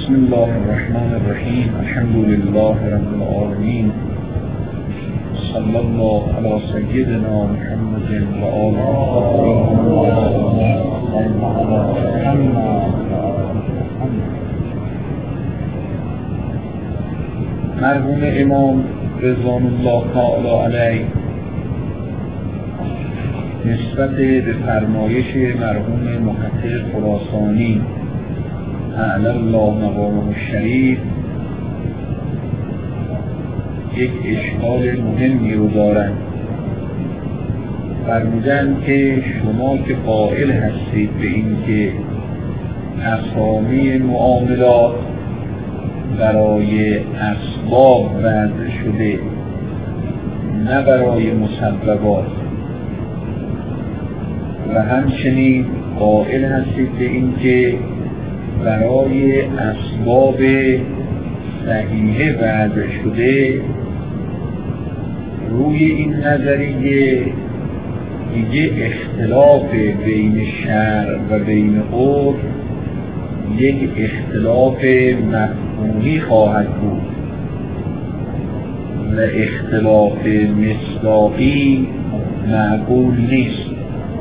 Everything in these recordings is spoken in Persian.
بسم الله الرحمن الرحیم. الحمد لله رب العالمین. صلی الله علی سیدنا محمد و آله الطاهرین. مرحوم امام رضوان الله تعالی علیه نسبت به فرمایش مرحوم محقق خراسانی اعلی الله مقامه الشریف یک اشکال مهمی رو دارند. فرمودند که شما که قائل هستید به این که اسامی معاملات برای اسباب وضع شده نه برای مسببات، و همچنین قائل هستید به این که برای اسباب صحیحه وضع شده، روی این نظریه دیگه اختلاف بین شرع و بین عرف یک اختلاف مفهومی خواهد بود و اختلاف مصداقی معقول نیست.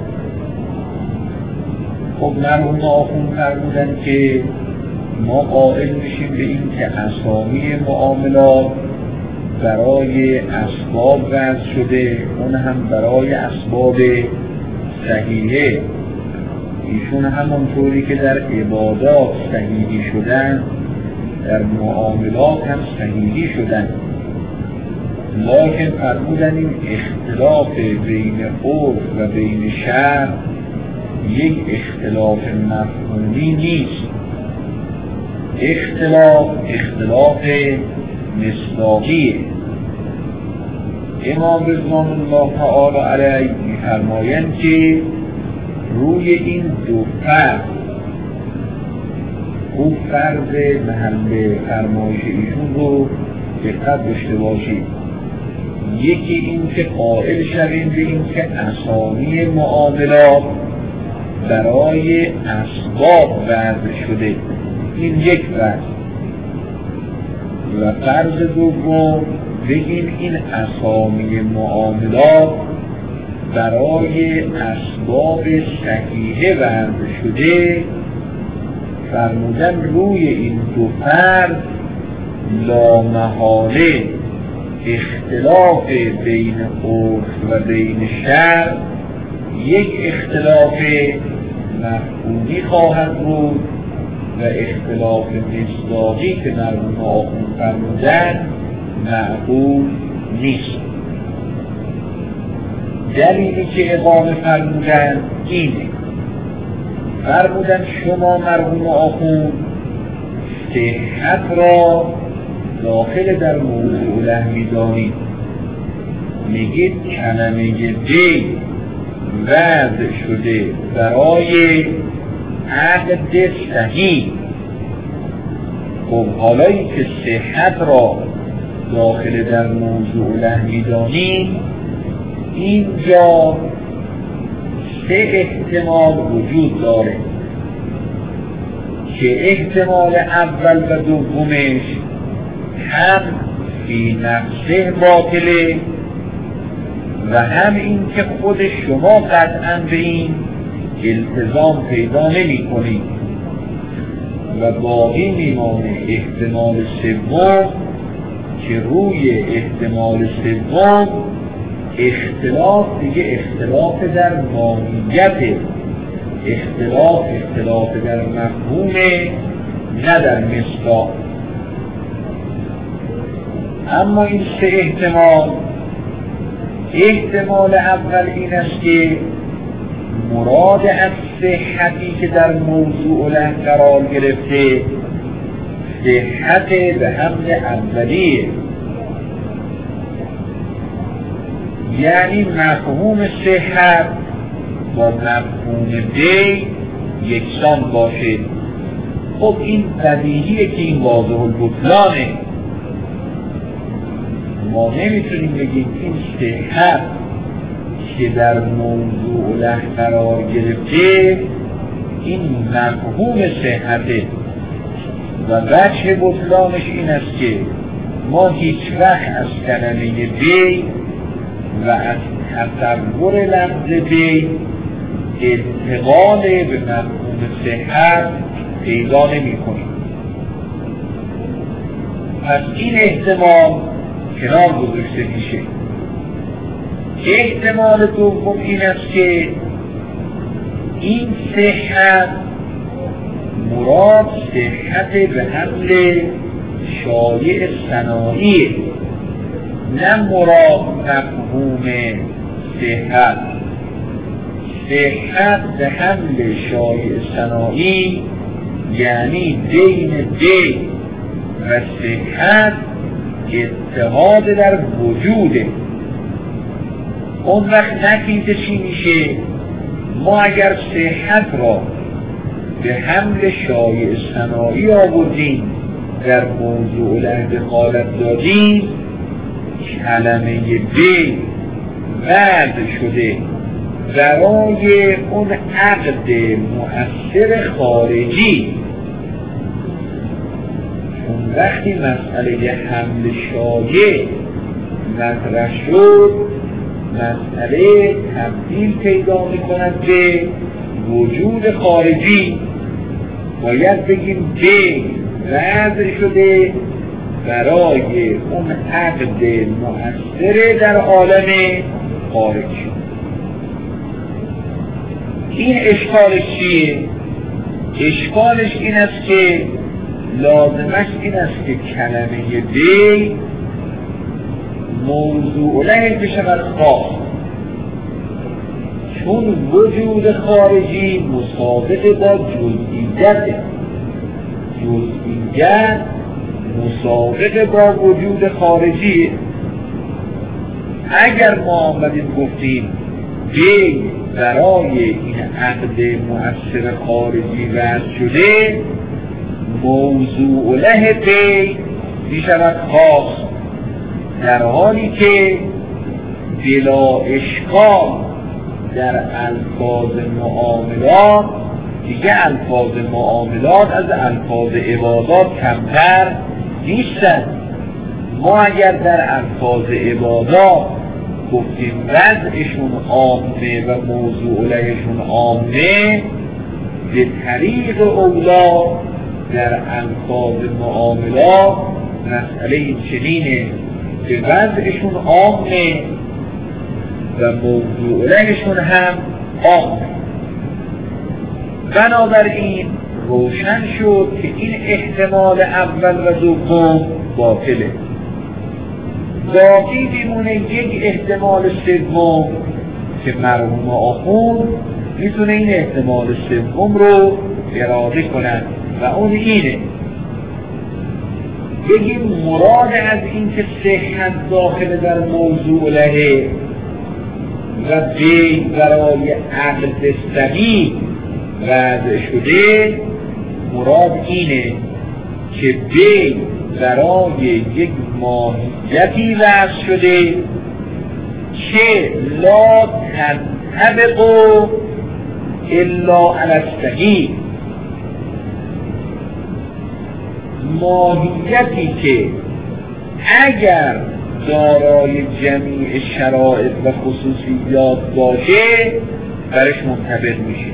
خب مرحوم آخوند فرمودن که ما قائل میشیم به این که اسامی معاملات برای اسباب وضع شده، اون هم برای اسباب صحیحه. ایشون همونطوری که در عبادات صحیحی شدن در معاملات هم صحیحی شدن، لکن فرمودن این اختلاف بین عرف و بین شرع یک اختلاف مفهومی نیست، اختلاف مصداقیه. امام رضوان الله تعالی علیه می‌فرمایند که روی این دو فرض، خوب فرض محل فرمایش ایشون رو دقت داشته باشید. یکی این که قائل شویم به این که اسامی معاملات برای اسباب وضع شده، این یک فرض. و فرض دوم بگیم این اسامی معاملات برای اسباب صحیحه وضع شده. فرمودن روی این دو فرض لامحاله اختلاف بین عرف و بین شرع یک اختلاف مفهومی خواهد بود و اختلاف مصداقی که مرحوم آخوند فرمودن معقول نیست. دلیلی که اقامه فرمودن اینه، فرمودن شما مرحوم آخوند صحت را داخل در موضوع لهوی دانید، میگید کلمه دی وضع شده برای عقد صحیح. خب حالایی که صحت را داخل در موضوع لهوی دانید، اینجا سه احتمال وجود داره که احتمال اول و دومش هم فی نفسه باطله و هم این که خود شما قطعا به این التزام پیدا نمی کنید و باقی میمانه احتمال سوم که روی احتمال سوم اختلاف دیگه اختلاف در ماهیت، اختلاف در مفهوم نه در مصداق. اما این سه احتمال اول این است که مراد از صحتی که در موضوع له قرار گرفته صحت به حمل اولیه، یعنی مفهوم صحت با مفهوم دی یکسان باشه. خب این بدیهیه که این واضح البطلانه. ما نمیتونیم بگیم این صحت که در موضوع له قرار گرفته این مفهوم صحته، و وجه بطلانش این است که ما هیچ وقت از کلمه بی و از تصور لفظ بی انتقال به مفهوم صحت پیدا نمی کنیم. پس این احتمال کنار گذاشته میشه. احتمال دوم این است که این صحت مراد صحت به حمل شایع صناعی، نه مراد مفهوم صحت. صحت به حمل شایع صناعی یعنی بین دی و صحت اتحاد در وجوده. اون وقت نتیجه چی میشه؟ ما اگر صحت را به حمل شایع صناعی آوردیم، در موضوع لحظه قالت دادیم، کلمه بی وضع شده برای اون عقد مؤثر خارجی. اون وقتی مسئله حمل شایع مطرح شد، مسئله تبدیل پیدا می‌کند به وجود خارجی. باید بگیم بی وضع شده برای اون عقد مؤثر در عالم خارجی. این اشکالش چیه؟ اشکالش این است که لازمش این است که کلمه بی موضوع له بشود خاص، چون وجود خارجی مسابق با جزئیت، جزئیت مسابق با وجود خارجی. اگر ما آمدیم گفتیم بی برای این عقد مؤثر خارجی وضع شده، موضوع له بی میشود خاص، در حالی که بلا اشکال در الفاظ معاملات دیگه الفاظ معاملات از الفاظ عبادات کمتر نیستند. ما اگر در الفاظ عبادات گفتیم وضعشون عامه و موضوع لهشون عامه، به طریق اولا در الفاظ معاملات مسئله این چنینه که وضعشون عامه و موضوع لهشون هم عامه. بنابراین روشن شد که این احتمال اول و دوم باطله. باقی میمونه یک احتمال سوم که مرحوم آخوند میتونه این احتمال سوم رو اراده کنن و اون اینه: بگیم مراد از این که صحت داخل در موضوع لهه و بی برای عقد صحیح وضع شده، مراد اینه که بی برای یک ماهیتی وضع شده که لا تنطبق الا علی الصحیح، ماهیتی که اگر دارای جمیع شرایط و خصوصیات باشه برش منطبق میشه.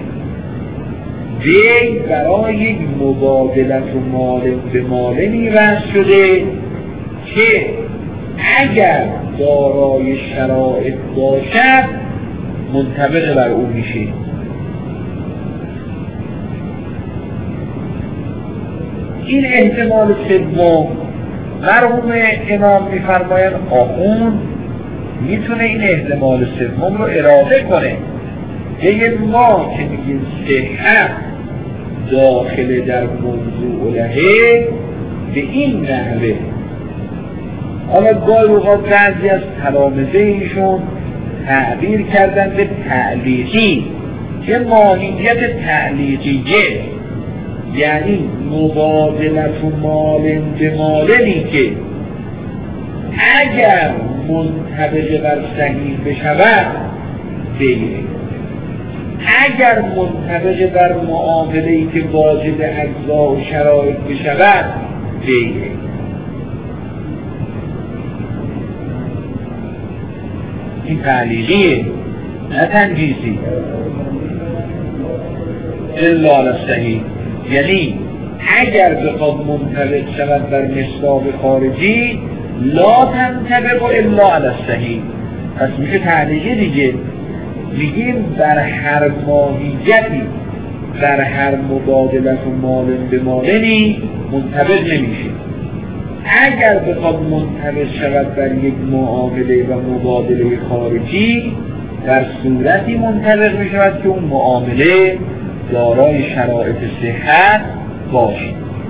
بی برای یک مبادلت و مال به مالنی وضع شده که اگر دارای شرایط باشد منطبق بر او میشه. این احتمال سوم مرحوم امام میفرمایند آخوند میتونه این احتمال سوم رو اراده کنه. دیگه ما که میگیم صحت داخل در موضوع لهه به این نحوه، حالا گاهی اوقات بعضی از تلامذه ایشون تعبیر کردن به تعلیقی که ماهیت تعلیقیه، یعنی مبادلت و مال به مالنی که اگر منطبق بر صحیح بشود بگیره، اگر منطبق بر معامله‌ای که واجد اجزا و شرایط بشود بیعه. این تعلیقیه نه تنجیزی. الا الصحیح یعنی اگر بخواد منطبق شود بر مصداق خارجی لا تنطبق الا الصحیح، پس میشه تعلیقی دیگه. میگیم بر هر ماهیتی در هر مبادلت و مالن به مالنی منطبق نمیشه. اگر بخواد منطبق شود بر یک معامله و مبادله خارجی در صورتی منطبق میشود که اون معامله دارای شرایط صحت باشه.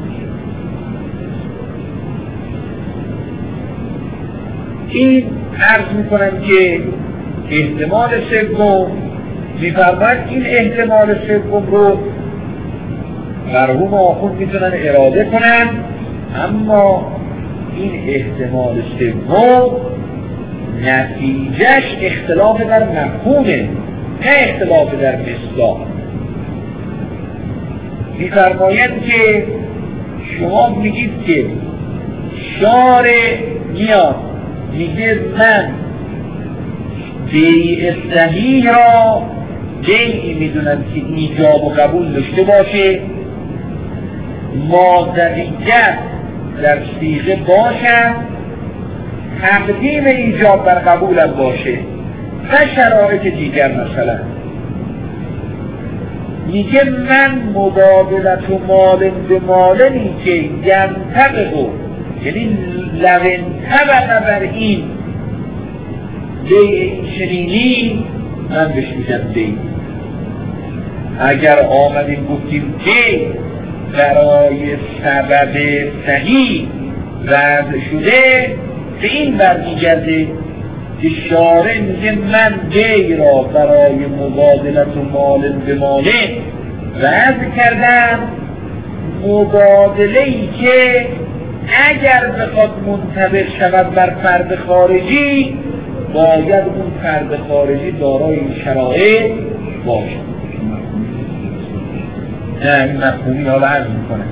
این عرض میکنم که احتمال سوم میفرماید این احتمال سوم رو مرحوم آخوند میتونن اراده کنن، اما این احتمال سوم نتیجهش اختلاف در مفهومه نه اختلاف در مصداق. میفرماید که شما میگید که شارع میاد میگه من بیع صحیح را بیعی میدونم که ایجاب و قبول داشته باشه، مادریت در صیغه باشد، تقدیم ایجاب بر قبولم باشه و شرایط دیگر. مثلا میگه من مبادلت و مالن به مالنی که ینطبق یعنی لون طبق بر این بیع این چنینی من بهش میگم بیع. اگر آمدیم گفتیم بیع برای سبب صحیح وضع شده به این برمیگرده که شارع میگه من بیع را برای مبادلت و مالن به مالن وضع کردم، مبادله‌ای که اگر بخواد منطبق شود بر فرد خارجی باید اون فرد خارجی دارای این شرایط باشه. نه این مفهومی حالا عرض میکنه.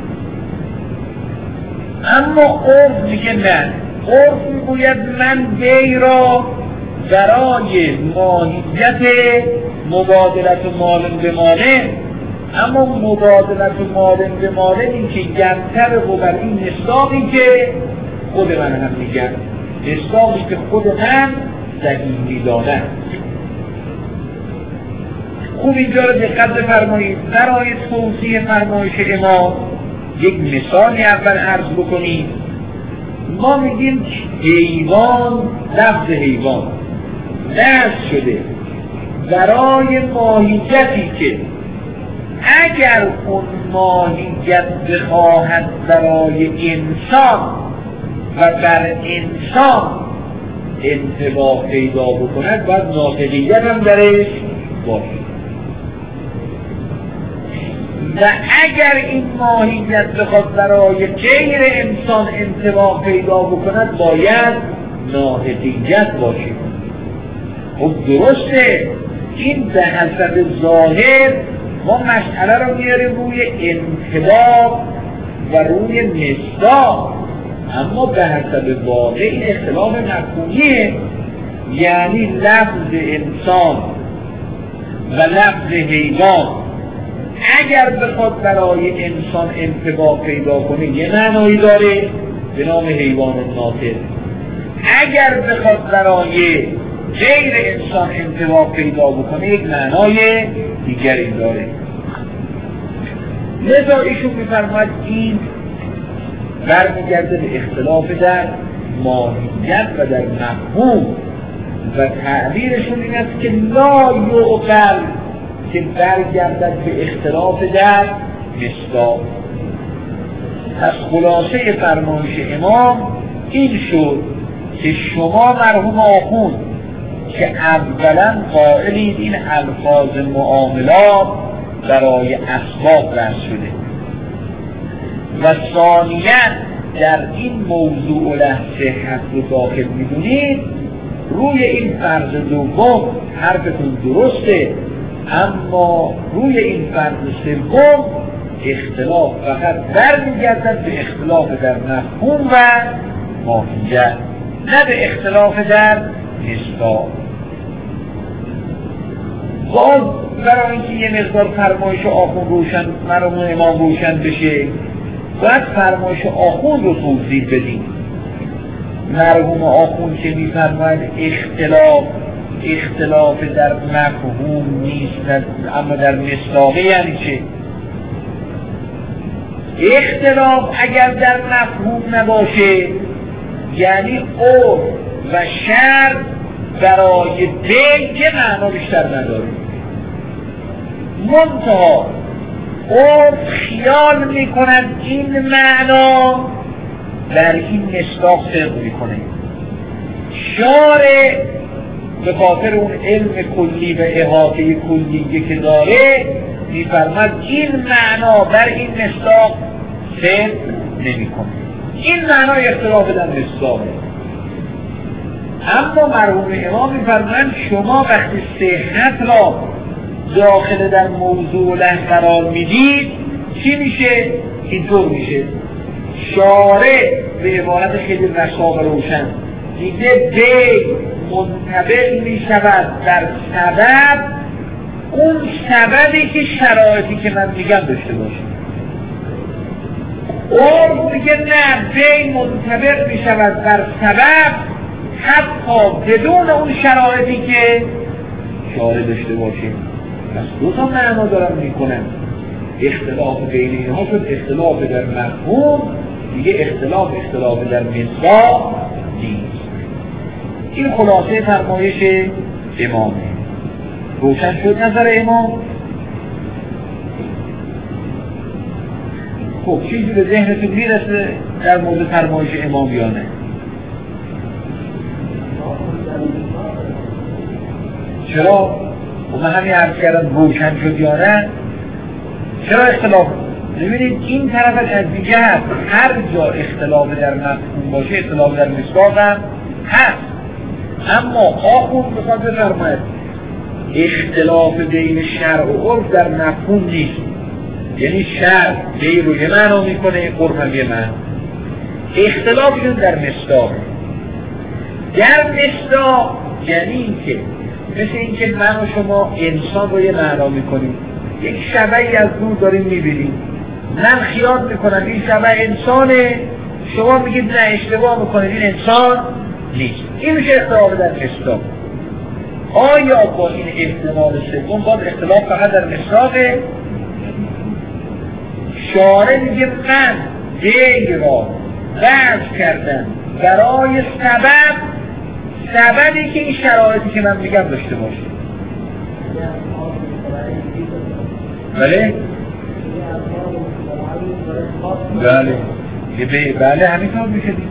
اما عرف میگه نه، عرف میگوید من بیع را برای ماهیت مبادلت و مالن به مالن، اما مبادلت و مالن به مالن این که ینطبق بر این مصداقی که خود من هم میگم، مصداقی که خود من صحیح میدانم. خوب اینجا رو دقت بفرمایید. برای توضیح فرمایش امام یک مثالی اول عرض بکنید. ما میگیم حیوان، لفظ حیوان دست شده برای ماهیتی که اگر اون ماهیت بخواهد برای انسان و بر انسان انطباق پیدا بکند باید ناطقیت هم درش باشه، و اگر این ماهیت بخواد برای غیر انسان انطباق پیدا بکند باید ناطقیت باشه. خب درسته این به حسب ظاهر ما مسئله رو میاریم روی انطباق و روی مصداق، اما به حسب واقع این اختلاف مفهومیه. یعنی لفظ انسان و لفظ حیوان اگر بخواد برای انسان انطباق پیدا کنه یه معنایی داره به نام حیوان ناطق، اگر بخواد برای غیر انسان انطباق پیدا بکنه یک معنای دیگری داره. لذا ایشون میفرماید این برمیگرده به اختلاف در ماهیت و در مفهوم، و تعبیرشون این است که لا یعقل که برگردد به اختلاف در مصداق. پس خلاصه فرمایش امام این شد که شما مرحوم آخوند که اولا قائلید این الفاظ معاملات برای اسباب رد شده، و ثانیاً در این موضوع له صحت رو داخل میدونید، روی این فرض دوم حرفتون درسته اما روی این فرض سوم اختلاف فقط برمیگردد به اختلاف در مفهوم و ماهیت، نه به اختلاف در مصداق. باز برای اینکه یه مقدار فرمایش آخوند روشن، مرحوم امام روشن بشه، باید فرمایش آخوند رو توضیح بدیم. مرحوم آخوند که می‌فرماید اختلاف در مفهوم نیست اما در مصداقه، یعنی چه؟ اختلاف اگر در مفهوم نباشه یعنی عرف و شرع برای بین یه معنا بیشتر نداره. منتها عرف خیال میکنن این معنا در این مصداق صدق میکنه. شارع به خاطر اون علم کلی و احاطه کلیه که داره میفرماد این معنا بر این مصداق صدق نمیکنه. این معنا اختلاف در مصداقه. اما مرحوم امام میفرمایند شما وقتی صحت را داخل در موضوع له قرار میدید چی میشه؟ اینطور میشه. شارع به عبارت خیلی رسا و روشن دیگه دی منطبق میشود در سبب، اون سببی که شرایطی که من میگم داشته باشه. اون میگه نه، دی منطبق میشود در سبب حتی بدون اون شرایطی که شارع داشته باشه. پس دو تا معنا دارم میکنم. اختلاف بین اینها شد اختلاف در مفهوم، دیگه اختلاف در مصداق نیست. این خلاصه فرمایش امامه. روشن شد نظر امام؟ خب چیزی به ذهنتون میرسه در مورد فرمایش امام یا نه؟ چرا؟ و من همین عرض کردم روشن شد یا نه؟ چرا اختلاف؟ ببینید این طرف از دیگه هست. هر جا اختلاف در مفهوم باشه اختلاف در مصداق هم هست. اما آخوند بخواد بفرماید اختلاف بین شرع و عرف در مفهوم نیست. یعنی شرع بین رو یه معنا میکنه، عرف هم یه معنا. اختلافشون در مصداق. در مصداق یعنی این که مثل این که من و شما انسان رو یه معنا میکنیم، یک شبهی از دور داریم میبینیم، من خیال میکنم این شبه انسانه، شما میگید نه اشتباه میکنید این انسان نیست. این میشه اختلاف در مصداق. آیا با این احتمال سوم باید اختلاف فقط در مصداقه؟ شارع میگه من دی را وضع کردم برای سببی که این شرایطی که من میگم داشته باشه. بله؟ بله همینطور میشه دیگه.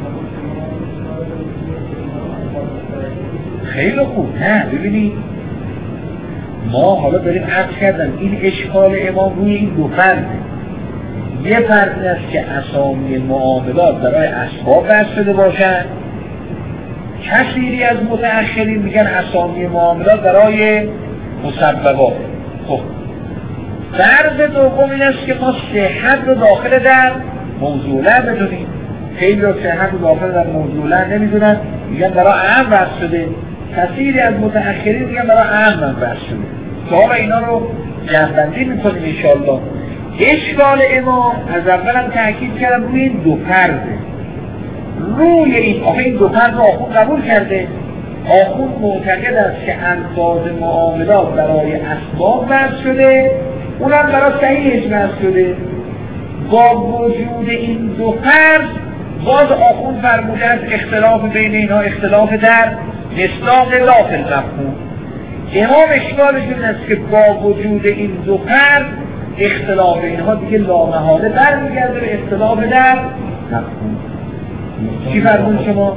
خیلی خوب. نه ببینید ما حالا داریم عرض کردن این اشکال امام روی این دو فرده. یه فرد است که اسامی معاملات برای اسباب بحث شده باشن، کثیری از متأخرین میگن اسامی معاملات برای مسببات. خب فرض دوم این است که ما صحت رو داخل در موضوع له بدونیم. خیلی رو صحت رو داخل در موضوع له نمیدونن، میگن برای اهم بحث شده. کثیری از متأخرین میگن برای اهم بحث شده. که حالا اینا رو جمع‌بندی میکنیم انشاءالله. اشکال امام از اولم تأکید کردم روی این دو فرده. روی این دو فرد رو آخوند قبول کرده. آخوند معتقد است که الفاظ معاملات برای اسباب وضع شده، اونم برای صحیحش وضع شده. با وجود این دو فرد باز آخوند فرموده است اختلاف بین اینها اختلاف در مصداق لا فی المفهوم. امام اشکالشون است که با وجود این دو فرد اختلاف اینها دیگه لامحاله برمیگرده به اختلاف در مفهوم. چی فرمون شما؟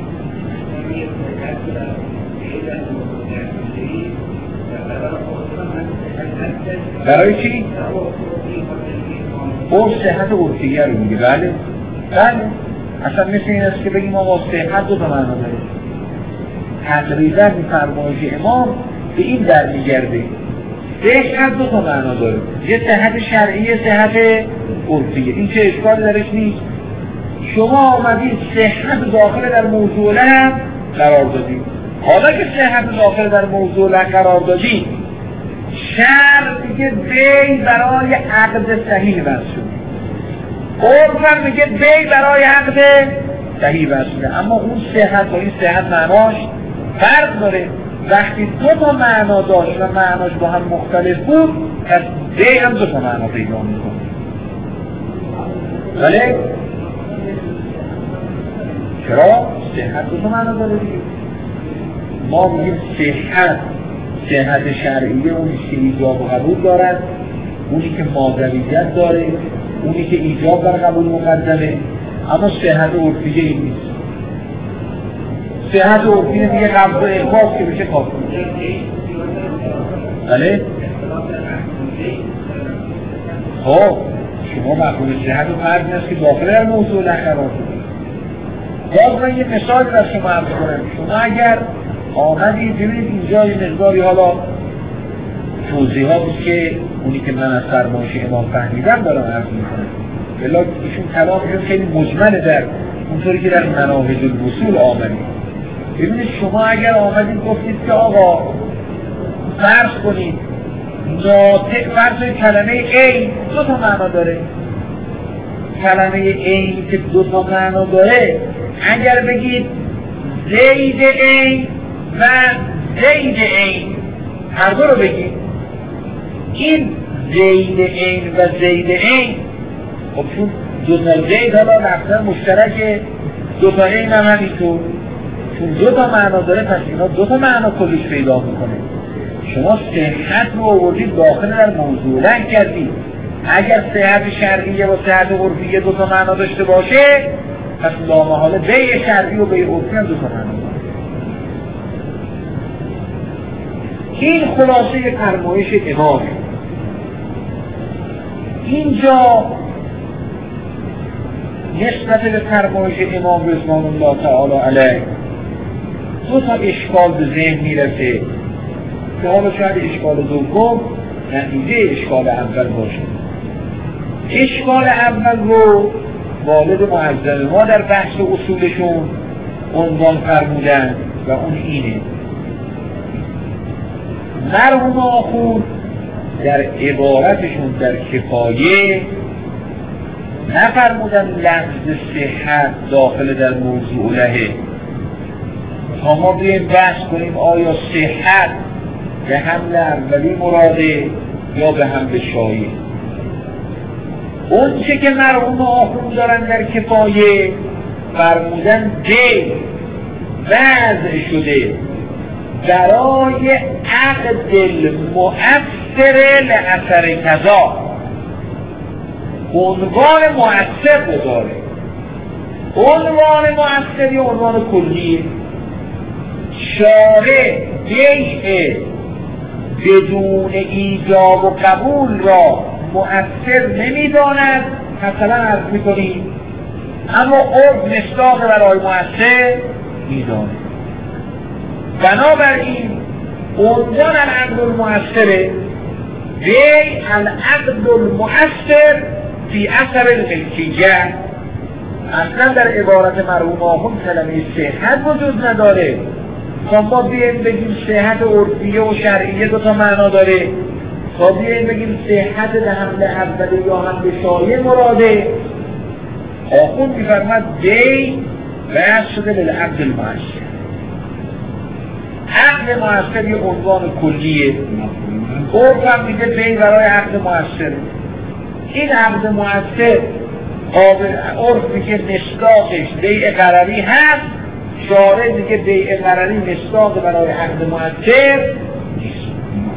برای چی؟ اون صحت عرفیه رو میگه. بله اصلا مثل این است که بگیم آقا صحت رو به معنا داره. تقریبا فرمایش امام به این در میگرده صحت دو تا معنا داره، یه صحت شرعی، یه صحت عرفیه. این چه اشکال درش نیست. شما آمدید صحت داخل در موضوع له قرار دادید. حالا که صحت داخل در موضوع له قرار دادید، شرع میگه بی برای عقد صحیح بس شد، عرفم میگه بی برای عقد صحیح بس شده. اما اون صحت با این صحت معناش فرق داره. وقتی دو تا معنا داشت و معناش با هم مختلف بود، پس بی هم دو تا معنا پیدا میکنه. ولی چرا؟ صحت دو تا معنا داره دیگه. ما میگیم صحت شرعیه اونی که ایجاب و قبول دارد، اونی که مادریت داره، اونی که ایجاب بر قبول مقدمه. اما صحت عرفیه این نیست. صحت عرفیه دیگه قبض و احباس که بشه کافی. بله؟ خب شما مفهوم صحت و فرض نیست که داخل در موضوع قرار شده. باز من یه مثال را شما عرض کنم. شما اگر آمدید ببینید اینجا یه مقداری حالا توضیحاتی که اونی که من از فرمایش امام فهمیدم دارم عرض میکنم، بلا ایشون کلامشون خیلی مجمله در اونطوری که در مناهج الوصول آمدید. ببینید شما اگر آمدید گفتید که آقا فرض کنید ناطق، فرض کلمه عین دو تا معنا داره. کلمه عین که دو تا معنا داره، اگر بگید زید عین و زید عین هر دو رو بگید، این زید عین و زید عین، خب چون دو تا زید حالا نفسه مشترک، دو تا عین هم همینطور، چون دو تا معنا داره پس اینا دو تا معنا کلش پیدا میکنه. شما صحت رو آوردید داخل در موضوع لنگ کردید. اگر صحت شرعیه و صحت عرفیه دو تا معنا داشته باشه، پس لامحاله بی شرعی و بی عرفی هم دو تا معنا داره. این خلاصه فرمایش امام. اینجا نسبت به فرمایش امام رضوان الله تعالی علیه دو تا اشکال به ذهن میرسه که حالا شاید اشکال دوم نتیجه اشکال اول باشه. اشکال اول رو والد معظم ما در بحث اصولشون عنوان فرمودن و اون اینه: مرحوم آخوند در عبارتشون در کفایه نفرمودن لفظ صحت داخل در موضوع لهه تا ما بیاییم بحث کنیم آیا صحت به حمل اولی مراده یا به حمل شایع. اون چه که مرحوم آخوند دارن در کفایه فرمودن دی وضع شده برای عقد المؤثر لأثر کذا، عنوان مؤثر بذاره. عنوان مؤثر یا عنوان کلیه. شارع بیع بدون ایجاب و قبول را مؤثر نمیداند، مثلا عرض میکنیم، اما عرف مصداق برای مؤثر میداند. بنابراین عنوان العقد المؤثره بیع العقد المؤثر فی اثر الملکیه. اصلا در عبارت مرحوم آخوند کلمه صحت وجود نداره. تا ما بیاییم بگیم صحت عرفیه و شرعیه دو تا معنا داره، تا بیاییم بگیم صحت به حمل اولی یا حمل شایع مراده، آخوند می‌فرماد بیع وضع شده للعقد المؤثر. عقد مؤثر یه عنوان کلیه. عرف هم میگه بی برای عقد مؤثر. این عقد مؤثر عرف میگه مصداقش بیع قراری هست، شارع میگه بیع قراری مصداق برای عقد مؤثر نیست.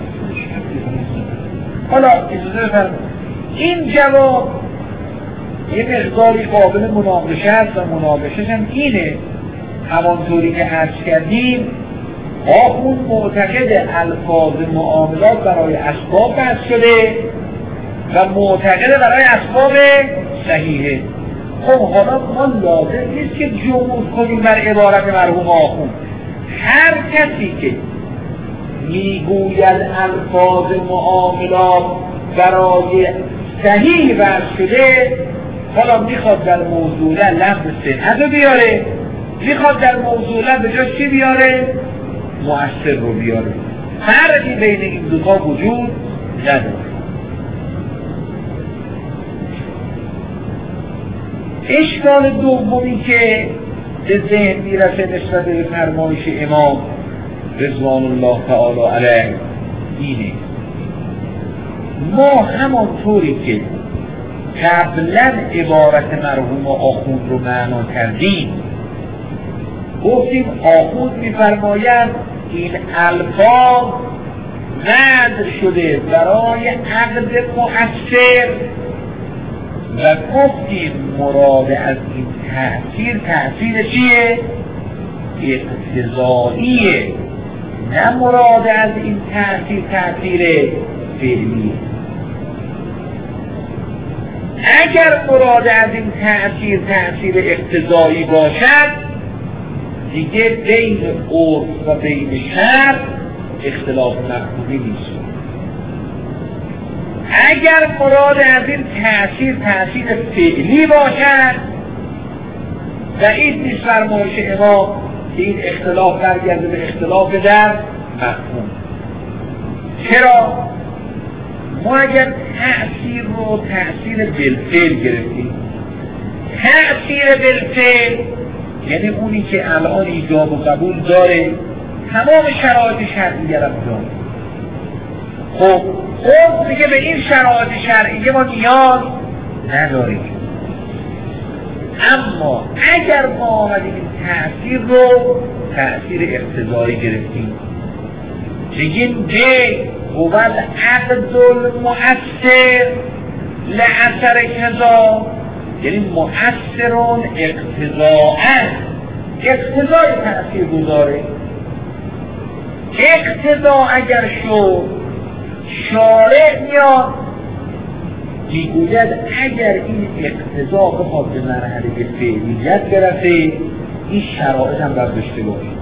حالا اجازه بفرمایید این جواب یه مقداری قابل مناقشه است و مناقشش هم اینه. همانطوری که عرض کردیم آخوند معتقد الفاظ معاملات برای اسباب بحث شده و معتقد برای اسباب صحیحه. خب حالا ما لازم نیست که جمهور کنیم بر عبارت مرحوم آخوند. هر کسی که میگوید الفاظ معاملات برای صحیح وضع شده، حالا میخواد در موضوع لفظ صحت رو بیاره، میخواد در موضوع به جا چی بیاره؟ مؤثر رو بیاره. فرقی بین این دوتا وجود نداره. اشکال دومی که به ذهن میرسه نسبت به فرمایش امام رضوان الله تعالی علیه اینه: ما همانطوری که قبلا عبارت مرحوم آخوند رو معنا کردیم، گفتیم آخوند میفرماید این الفاظ وضع شده برای عقد مؤثر و گفتیم مراد از این تأثیر چیه؟ اقتضاییه، نه مراد از این تأثیر فعلیه. اگر مراد از این تأثیر اقتضایی باشد دیگه بین عرف و بین شرع اختلاف مفهومی نیست. اگر مراد از این تأثیر فعلی باشد و این نیست فرمایش امام که این اختلاف برگرده به اختلاف در مفهوم. چرا؟ ما اگر تأثیر رو تأثیر بالفعل گرفتیم، تأثیر بالفعل یعنی اونی که الان ایجاب و قبول داره، تمام شرایط شرعیه را داره. خب دیگه به این شرایط شرعیه ما نیاز نداریم. اما اگر ما آمدیم این تأثیر رو تأثیر اقتضایی گرفتیم، بگیم به هو العقد المؤثر لأثر کذا، یعنی مؤثرون اقتضاء، اقتضای تأثیر گذاره. اقتضا اگر شد شارع میاد میگوید اگر این اقتضا بخواد به مرحله فعلیت برسه این شرایط هم باید داشته باشه.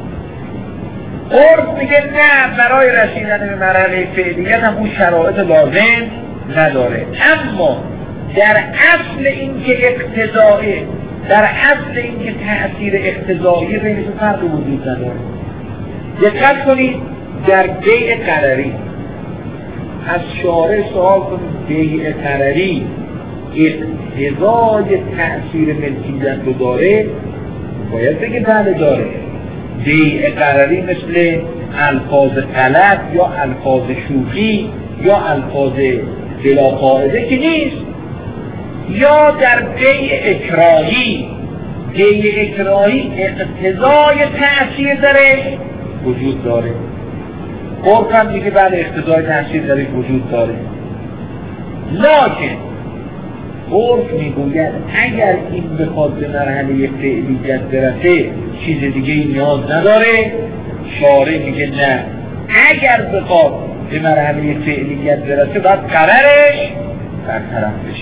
عرف میگه نه، برای رسیدن به مرحله فعلیت هم اون شرایط لازم نداره. اما در اصل این که اقتضایه، در اصل این که تأثیر اقتضایی بینشون فرق وجود نداره. دقت کنید، در بیع قراری از شارع سوال کنید بیع قراری اقتضای تأثیر ملکیت رو داره؟ باید بگه بله داره. بیع قراری مثل الفاظ غلط یا الفاظ شوخی یا الفاظ بلا قاعده که نیست. یا در بیع اکراهی، بیع اکراهی اقتضای تأثیر داره وجود داره. عرف هم میگه بله اقتضای تأثیر داره وجود داره. لکن عرف میگوید اگر این بخواد به مرحله فعلیت برسه چیز دیگه نیاز نداره. شارع میگه نه، اگر بخواد به مرحله فعلیت برسه باید قرارش برطرف بشه.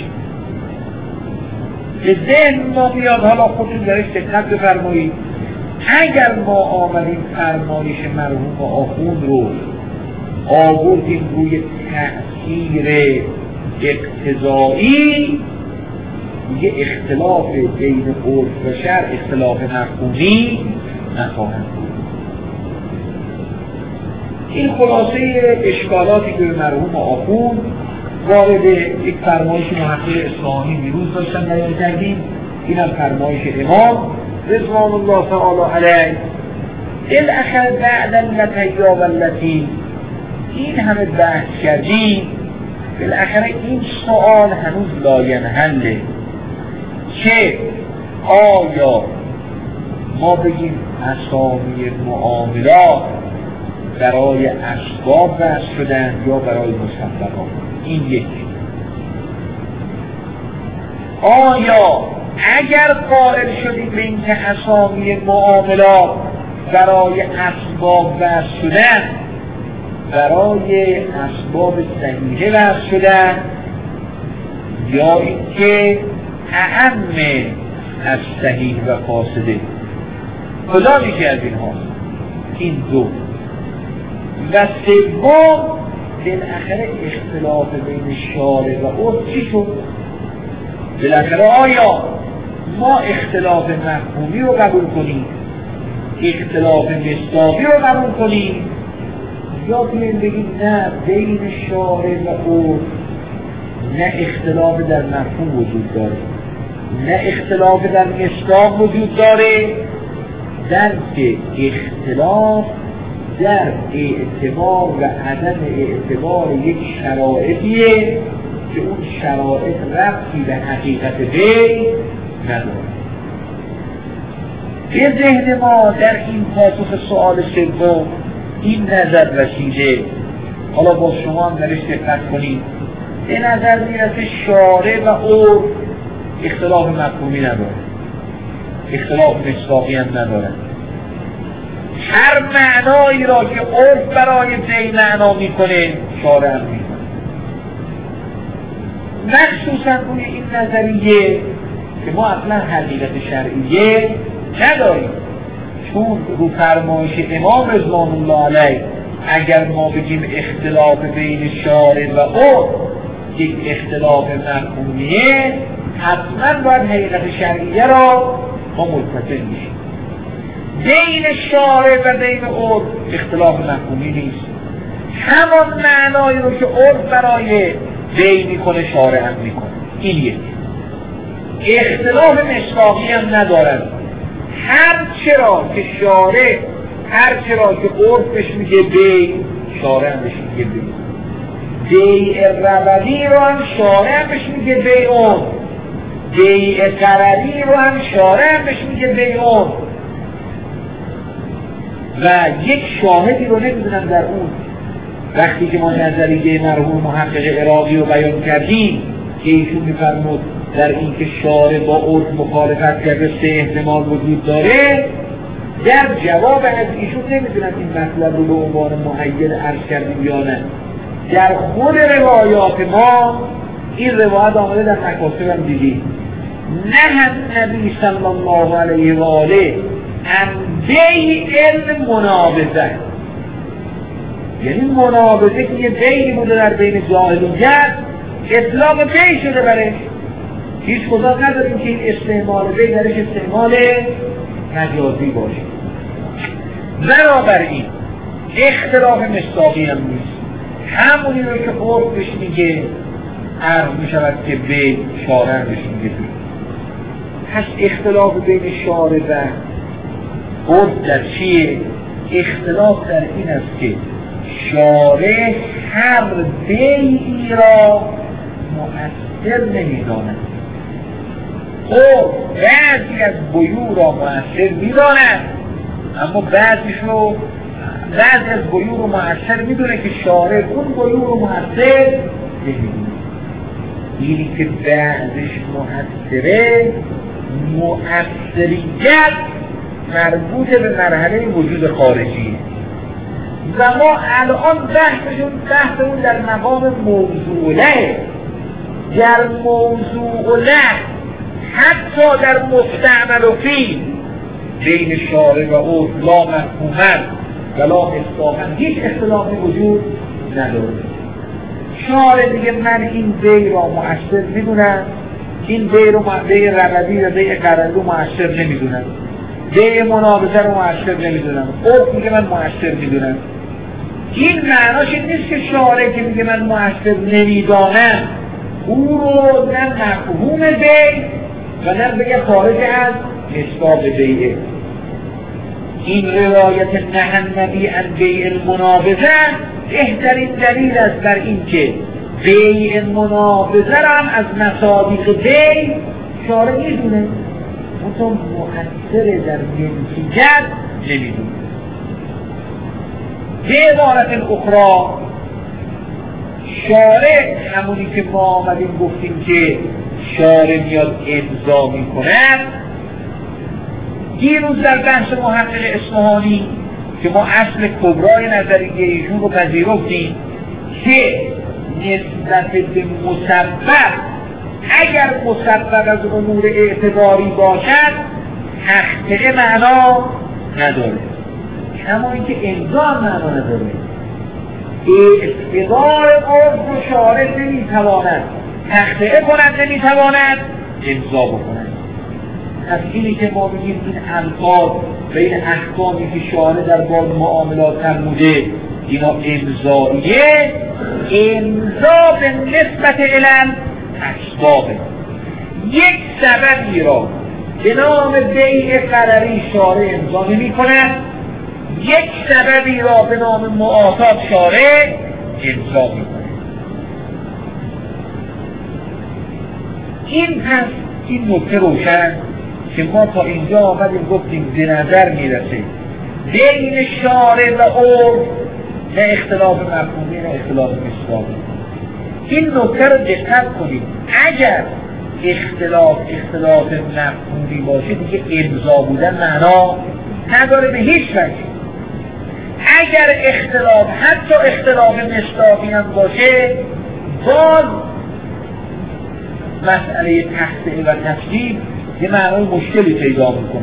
به ذهن ما میاد، حالا خودتون درش دقت بفرمایید، اگر ما آمدیم فرمایش مرحوم آخوند رو آوردیم روی تأثیر اقتضایی، یه اختلاف بین عرف و شرع اختلاف مفهومی نخواهد بود. این خلاصه اشکالاتی که به مرحوم آخوند وارد یک فرمایش محقق اصفهانی دیروز داشتن بیان کردیم. این هم فرمایش امام رضوان الله تعالی علیه. بالاخره بعد اللتی واللتی این همه بحث کردیم، بالاخره این سوال هنوز لاینحله که آیا ما بگیم اسامی معاملات برای اسباب وضع شدن یا برای مسببات؟ این یکی. آیا اگر قائل شدیم به این که اسامی معاملات برای اسباب وضع شدن برای اسباب صحیحه وضع شدن یا اینکه اعم از صحیح و فاسده، کدامی که از این هاست؟ این دو. و سوم بالاخره اختلاف بین شارع و عرف چی شد؟ بالاخره آیا ما اختلاف مفهومی رو قبول کنیم، اختلاف مصداقی رو قبول کنیم، یا بیاییم بگیم نه بین شارع و عرف نه اختلاف در مفهوم وجود داره نه اختلاف در مصداق وجود داره، بلکه اختلاف در اعتبار و عدم اعتبار یک شرایطیه که اون شرایط ربطی به حقیقت وی نداره. به ذهن ما در این پاسخ سوال سوم این نظر رسیده، حالا با شما هم درش دقت کنید، به نظر میرسه شارع و عرف اختلاف مفهومی نداره، اختلاف مصداقی هم نداره. هر معنایی را که عرف برای وی معنا میکنه شارع هم میکنه. مخصوصا روی این نظریه که ما اصلا حقیقت شرعیه نداریم، چون رو فرمایش امام رضوان الله علیه اگر ما بگیم اختلاف بین شارع و عرف یک اختلاف مفهومیه، حتما باید حقیقت شرعیه را ما متصل میشیم. بین شارع و بین عرف اختلاف مفهومی نیست، همان معنایی رو که عرف برای وی میکنه شارع هم میکنه. این یک اختلاف مصداقی هم ندارد. هر چرا که شارع، هر چرا که عرفش میگه وی، شارع هم بهش میگه وی. بیع ربوی رو هم شارع هم بهش میگه بیعون، بیع قرری رو هم شارع هم بهش میگه بیعون. و یک شاهدی رو نمیدونم در اون وقتی که ما نظریه مرحوم محقق عراقی رو بیان کردیم که ایشون میفرمود در این که شارع با عرف مخالفت کرده سه احتمال وجود داره، در جواب از ایشون نمیدونم این مطلب رو به عنوان معین عرض کردیم یا نه. در خود روایات ما این روایت آمده در مکاسب هم دیدیم، نه نبی صلی الله علیه و آله ان بیع المنابذه، یعنی منابذه که یه بیعی بوده در بین جاهلیت اطلاق بیع شده برش، هیچ کجا نداریم که این استعمال بیع درش استعمال مجازی باشه. بنابراین اختلاف مصداقی هم نیست، همونی رو که عرف بهش میگه عرض میشود که بیع، شارع بهش میگه بیع. پس اختلاف بین شارع و عرف در چیه؟ اختلاف در این است که شارع هر بیعی را مؤثر نمیداند. خب بعضی از بیوع را مؤثر میداند، اما بعضی از بیوع رو مؤثر میدونه که شارع اون بیوع رو مؤثر نمیدونه. اینی که بعضش مؤثره، مؤثریت مربوط به مرحله وجود خارجی و ما الان بحثمون در مقام موضوع له. در موضوع له حتی در مستعمل و فی بین شارع و عرف لا مفهومن و لا مصداقن هیچ اختلافی وجود نداره. شارع دیگه من این بیع را مؤثر میدونم، این بیع رو بیع ربوی و بیع قرضی رو مؤثر نمیدونم، بیع منابذه رو مؤثر نمیدونم، عرف میگه من مؤثر میدونم. این معناش این نیست که شارع که میگه من مؤثر نمیدانم او رو نه مفهوم بیع و نه بگه خارج از مصداق بیعه. این روایت نهی النبی عن بیع المنابذه بهترین دلیل است بر این که بیع منابذه را هم از مصادیق بیع شارع میدونه، اون مؤثر در ملکیت نمیدونه. به عبارت اخرى شارع همونی که ما آمدیم گفتیم که شارع میاد امضا میکند. دیروز در بحث محقق اصفهانی که ما اصل کبرای نظریه ایشون رو پذیرفتیم که نسبت به مسبب، اگر مسبب از امور اعتباری باشد تخطئه معنا نداره، کما اینکه امضا معنا نداره. اقتضای عرف و شارع نمیتواند تخطئه کند، نمیتواند امضا بکند. از اینی که ما بگیم این الفاظ و این احکامی که شارع در باب معاملات فرموده اینا امضاییه، امضا به نسبت علل اسبابه. یک سببی را به نام بیع قرری شارع امضا نمی کند، یک سببی را به نام معاطات شارع امضا می کند. این پس این نکته روشن که ما تا اینجا آمدیم گفتیم به نظر میرسه بین شارع و عرف نه اختلاف مفهومی نه اختلاف مصداقی. این نکته رو دقت کنید، اگر اختلاف مفهومی باشه دیگه امضا بودن معنا نداره به هیچ وجه. اگر اختلاف حتی اختلاف مصداقی هم باشه باز مسئله تخطئه و تفسیر یه معنای مشکلی پیدا میکنه.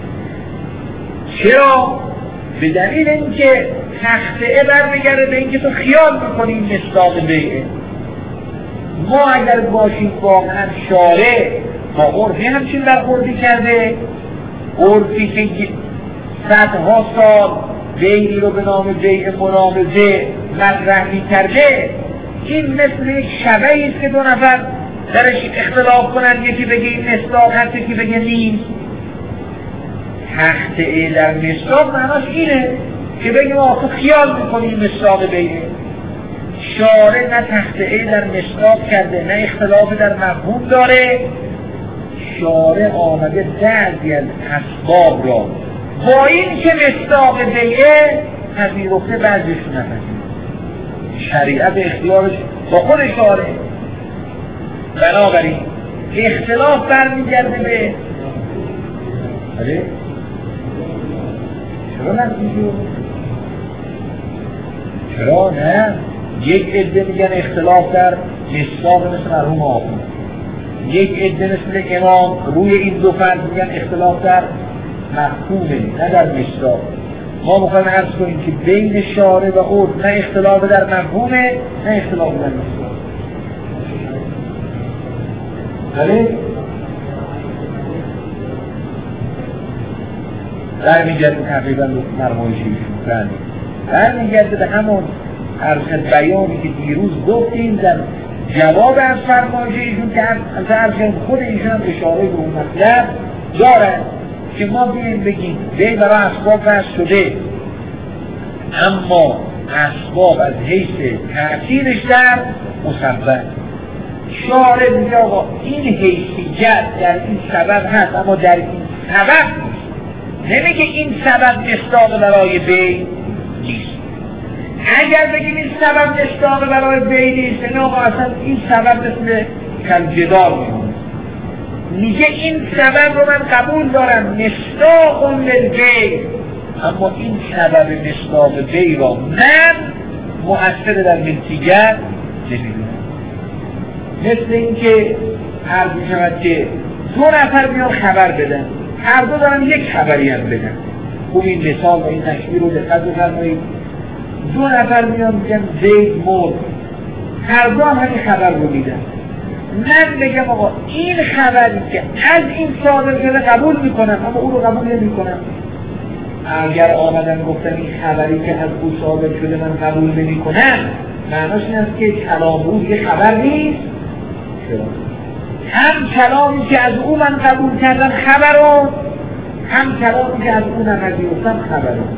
چرا؟ به دلیل اینکه تخطئه برمیگرده به اینکه تو خیال میکنی مصداق بیعه. ما اگر باشیم واقعا شارع با عرفی همچین برخوردی کرده، عرفی که صدها سال بیعی رو به نام بیع منامضه مطرح میکرده، این مثل یک شبهی است که دو نفر درش اختلاف کنن، یکی بگه این مصداق هست یکی بگه نیست. تخطئه در مصداق معناش اینه که بگیم آخه خیال میکنیم مصداق بیعه. شارع نه تخطئه در مصداق کرده نه اختلاف در مفهوم داره، شارع آمده بعضی از اسباب را با این که مصداق بیعه پذیرفته بعضیشون نپذیرفته. شریعت اختیارش با خود شارع. بنابراین اختلاف برمیگرده به چرا نتیجه؟ چرا نه؟ یک عده میگن اختلاف در مصداق مثل مرحوم آخون، یک عده مثل امام روی این دو فرد میگن اختلاف در مفهومه نه در مصداق. ما میخوایم عرض کنیم که بین شارع و عرف نه اختلاف در مفهومه نه اختلاف در مصداق. بله؟ برمیگرده تقریبا مرمایشی برمیگرده به همون عرض بیانی که دیروز گفتیم در جواب از فرمایش ایشون که از عرض خود ایشون هم اشاره به اون مطلب دارن که ما بیاییم بگیم بیع برای اسباب وضع شده، اما اسباب از حیث تأثیرش در مسبب شارع میگه آقا این حیثیت در این سبب هست اما در این سبب نیست. نمیگه این سبب مصداق برای بیع نیست. اگر بگیم این سبب مصداق برای بیع نیست نه آقا اصلا این سبب مثل کالجدال میمونه. میگه این سبب رو من قبول دارم مصداق للبیع، اما این سبب مصداق بیع را من مؤثر در ملکیت نمیدونم. مثل اینکه عرض میشود که دو نفر میان خبر بدن، هر دو دارن یک خبری هم بدن. خوب این مثال و این تشبیه رو دقت بفرمایید. دو نفر میان میگن زید مرد، هر دو هم همین خبر رو میدن. من بگم آقا این خبری که از این صادر شده قبول میکنم اما او رو قبول نمیکنم. اگر آمدن گفتن این خبری که از او صادر شده من قبول نمیکنم، معناش این است که کلام او یه خبر نیست. هم کلامی که از او من قبول کردم خبرم، هم کلامی که از او نپذیرفتم خبرم.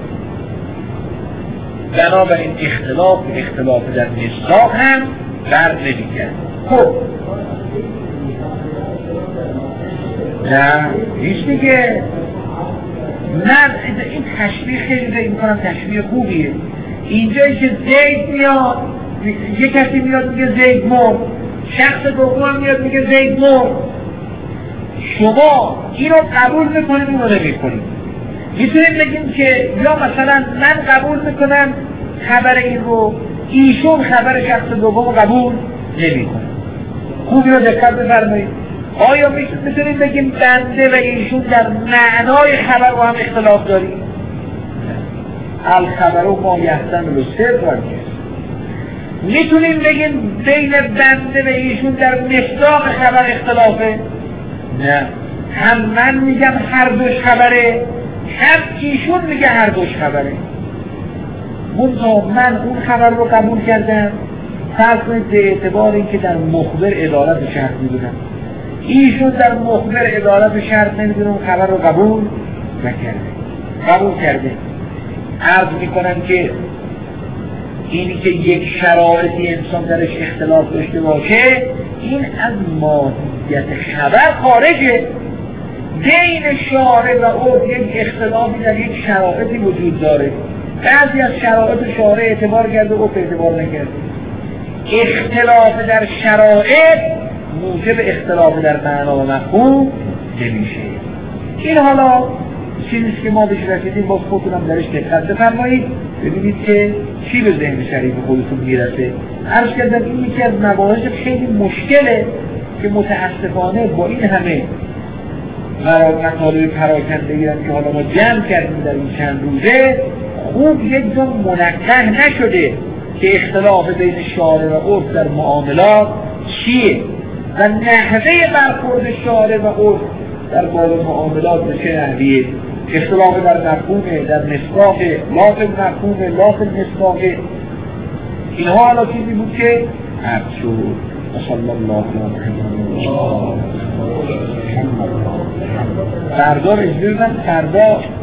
بنابراین اختلاف در مصداق هم بر نمی‌گرده. خب نه نیست دیگه. من این تشبیه خیلی فکر می‌کنم تشبیه خوبیه. اینجایی که زید میاد، یه کسی میاد میگه زید مرد، شخص دوم میاد میگه زید مرد، شما اینو قبول میکنید اونو نمیکنید. میتونید بگیم که یا مثلا من قبول میکنم خبر این رو، ایشون خبر شخص دوم قبول نمیکنه. خوبی رو دقت بفرمایید. آیا میتونید بگیم بنده و ایشون در معنای خبر رو هم اختلاف داریم؟ الخبر و ما یحتمل الصدق و الکذب. میتونیم بگیم بین بنده و ایشون در مصداق خبر اختلافه؟ نه، هم من میگم هر دوش خبره، هم ایشون میگه هر دوش خبره. من اون خبر رو قبول کردم، فرض کنید به اعتبار اینکه در مخبر عدالت شرط میدونم، ایشون در مخبر عدالت شرط نمیدونه، اون خبر رو قبول نکرده. قبول کرده. عرض میکنم که اینی که یک شرایطی انسان درش اختلاف داشته باشه، این از ماهیت خبر خارجه. بین شارع و عرف یک اختلافی در یک شرایطی وجود داره، بعضی از شرایط شارع اعتبار کرده و عرف اعتبار نکرده. اختلاف در شرایط موجب اختلاف در معنا و مفهوم نمیشه. این حالا چیزیست که ما بهش رسیدیم، باز خودتونم درش دقت بفرمایید ببینید که چی به ذهن شریف خودتون میرسه. عرض کردم این یکی از مباحث خیلی مشکله که متاسفانه با این همه مطالب پراکنده گیرن که حالا ما جمع کردیم در این چند روزه، خوب یک جا منقح نشده که اختلاف بین شارع و عرف در معاملات چیه و نحوه برخورد شارع و عرف در باب معاملات به چه نحویه. اختلاف در مفهومه، در مصداق، لاف مفهومه، لاف مصداق. اینها حالا چیزی بود که عرض شد. صلی الله علیه و سلم. فردا رجوع من فردا